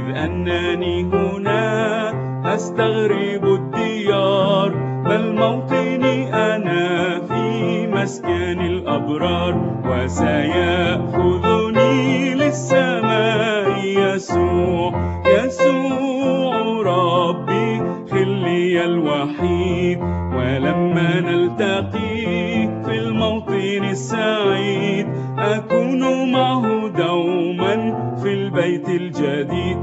إذ أنني هنا أستغرب الديار، بل موطني أنا في مسكن الأبرار. وسيأخذني للسماء يسوع، يسوع ربي خلي الوحيد. ولما نلتقي في الموطن السعيد، أكون معه دوما في البيت الجديد.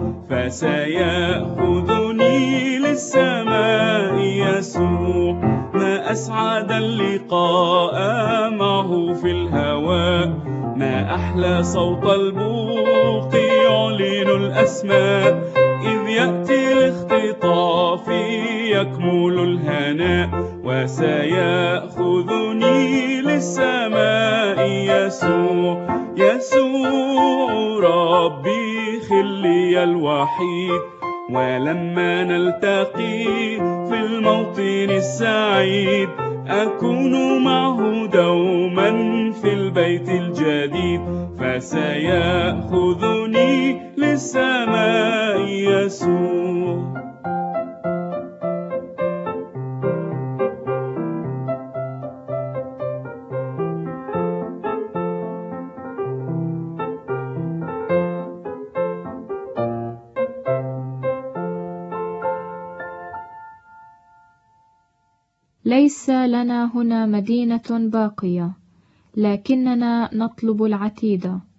فسيأخذني للسماء يسوع، ما أسعد اللقاء معه في الهواء. ما أحلى صوت البوق يعلن الأسماء، إذ يأتي الاختطاف يكمل الهناء. وسيأخذني للسماء يسوع، يسوع ربي خلي الوحيد. ولما نلتقي في الموطن السعيد، أكون معه دوما في البيت الجديد. فسيأخذني للسماء يسوع. ليس لنا هنا مدينة باقية، لكننا نطلب العتيد.